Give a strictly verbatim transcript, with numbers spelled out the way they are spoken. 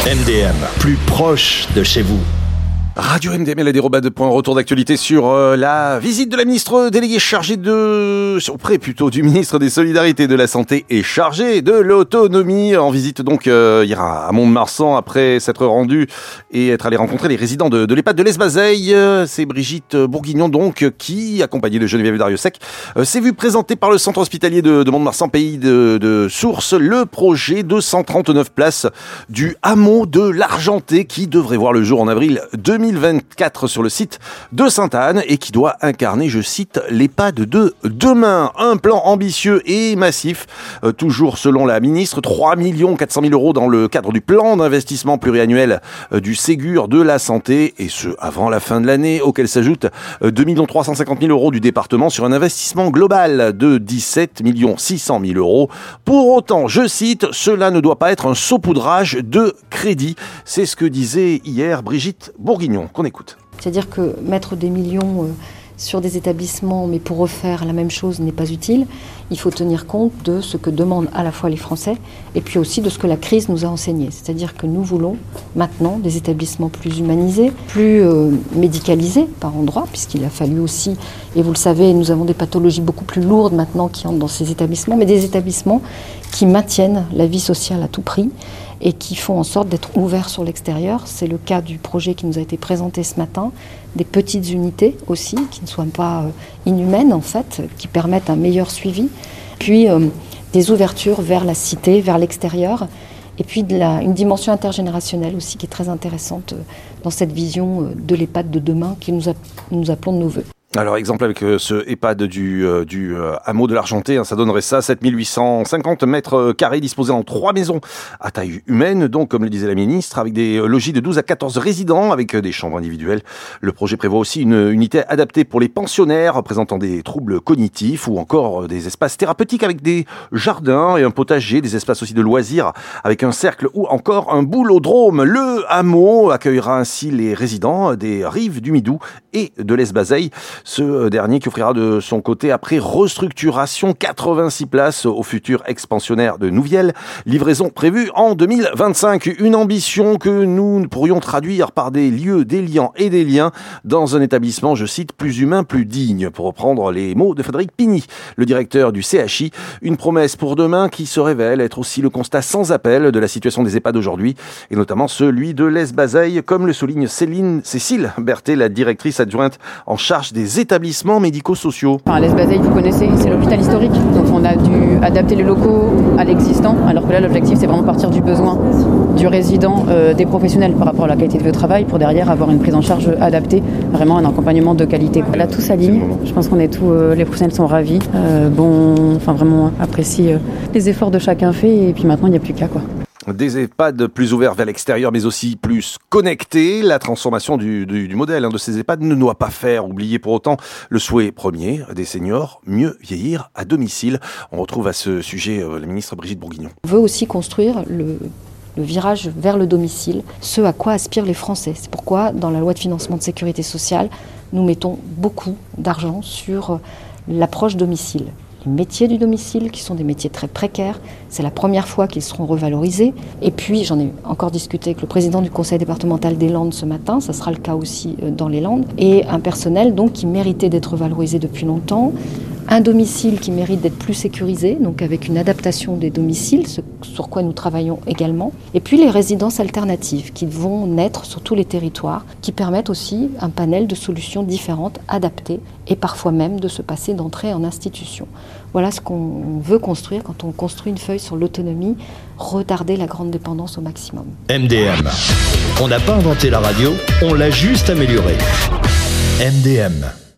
M D M, plus proche de chez vous. Radio M D M, la dérobade de point retour d'actualité sur euh, la visite de la ministre déléguée chargée de... auprès plutôt du ministre des Solidarités, de la Santé et chargée de l'Autonomie, en visite donc euh, hier à Mont-de-Marsan après s'être rendu et être allé rencontrer les résidents de, de l'EHPAD de l'Esbazeille. C'est Brigitte Bourguignon donc qui, accompagnée de Geneviève Dariussec, euh, s'est vue présenter par le centre hospitalier de, de Mont-de-Marsan, pays de, de source, le projet de cent trente-neuf places du hameau de l'Argenté qui devrait voir le jour en avril deux mille vingt-quatre sur le site de Sainte-Anne et qui doit incarner, je cite, l'EHPAD de demain. Un plan ambitieux et massif, euh, toujours selon la ministre, trois millions quatre cent mille euros dans le cadre du plan d'investissement pluriannuel euh, du Ségur de la Santé, et ce avant la fin de l'année, auquel s'ajoutent euh, deux millions trois cent cinquante mille euros du département sur un investissement global de dix-sept millions six cent mille euros. Pour autant, je cite, cela ne doit pas être un saupoudrage de crédit. C'est ce que disait hier Brigitte Bourguignon, qu'on écoute. C'est-à-dire que mettre des millions euh, sur des établissements, mais pour refaire la même chose, n'est pas utile. Il faut tenir compte de ce que demandent à la fois les Français et puis aussi de ce que la crise nous a enseigné. C'est-à-dire que nous voulons maintenant des établissements plus humanisés, plus euh, médicalisés par endroits, puisqu'il a fallu aussi, et vous le savez, nous avons des pathologies beaucoup plus lourdes maintenant qui entrent dans ces établissements, mais des établissements qui maintiennent la vie sociale à tout prix et qui font en sorte d'être ouverts sur l'extérieur. C'est le cas du projet qui nous a été présenté ce matin, des petites unités aussi, qui ne soient pas euh, inhumaines en fait, qui permettent un meilleur suivi, puis euh, des ouvertures vers la cité, vers l'extérieur, et puis de la, une dimension intergénérationnelle aussi qui est très intéressante euh, dans cette vision euh, de l'EHPAD de demain que nous, a, nous appelons de nos voeux. Alors, exemple avec euh, ce EHPAD du, euh, du euh, hameau de l'Argenté, hein, ça donnerait ça, sept mille huit cent cinquante mètres carrés disposés en trois maisons à taille humaine, donc comme le disait la ministre, avec des logis de douze à quatorze résidents, avec euh, des chambres individuelles. Le projet prévoit aussi une unité adaptée pour les pensionnaires présentant des troubles cognitifs, ou encore euh, des espaces thérapeutiques avec des jardins et un potager, des espaces aussi de loisirs avec un cercle ou encore un boulodrome. Le hameau accueillera ainsi les résidents des rives du Midou et de l'Esbazeille. Ce dernier qui offrira de son côté, après restructuration, quatre-vingt-six places au futur expansionnaire de Nouvielle. Livraison prévue en deux mille vingt-cinq. Une ambition que nous pourrions traduire par des lieux déliants et des liens dans un établissement, je cite, plus humain, plus digne, pour reprendre les mots de Frédéric Pigny, le directeur du C H I. Une promesse pour demain qui se révèle être aussi le constat sans appel de la situation des EHPAD aujourd'hui, et notamment celui de l'Esbazeille, comme le souligne Céline, Cécile Berthet, la directrice adjointe en charge des établissements médico-sociaux. Enfin, l'Esbazeille, vous connaissez, c'est l'hôpital historique, donc on a dû adapter les locaux à l'existant, alors que là l'objectif c'est vraiment partir du besoin du résident, euh, des professionnels par rapport à la qualité de vie au travail, pour derrière avoir une prise en charge adaptée, vraiment un accompagnement de qualité. Là tout s'aligne, je pense qu'on est tous, euh, les professionnels sont ravis, euh, bon, enfin vraiment apprécient euh, les efforts de chacun fait, et puis maintenant il n'y a plus qu'à quoi. Des EHPAD plus ouverts vers l'extérieur, mais aussi plus connectés. La transformation du, du, du modèle hein, de ces EHPAD ne doit pas faire oublier pour autant le souhait premier des seniors, mieux vieillir à domicile. On retrouve à ce sujet euh, la ministre Brigitte Bourguignon. On veut aussi construire le, le virage vers le domicile, ce à quoi aspirent les Français. C'est pourquoi, dans la loi de financement de sécurité sociale, nous mettons beaucoup d'argent sur l'approche domicile. Les métiers du domicile, qui sont des métiers très précaires, c'est la première fois qu'ils seront revalorisés. Et puis, j'en ai encore discuté avec le président du conseil départemental des Landes ce matin, ça sera le cas aussi dans les Landes, et un personnel donc qui méritait d'être valorisé depuis longtemps, un domicile qui mérite d'être plus sécurisé, donc avec une adaptation des domiciles, ce sur quoi nous travaillons également, et puis les résidences alternatives qui vont naître sur tous les territoires, qui permettent aussi un panel de solutions différentes, adaptées, et parfois même de se passer d'entrée en institution. Voilà ce qu'on veut construire quand on construit une feuille sur l'autonomie, retarder la grande dépendance au maximum. M D M. On n'a pas inventé la radio, on l'a juste améliorée. M D M.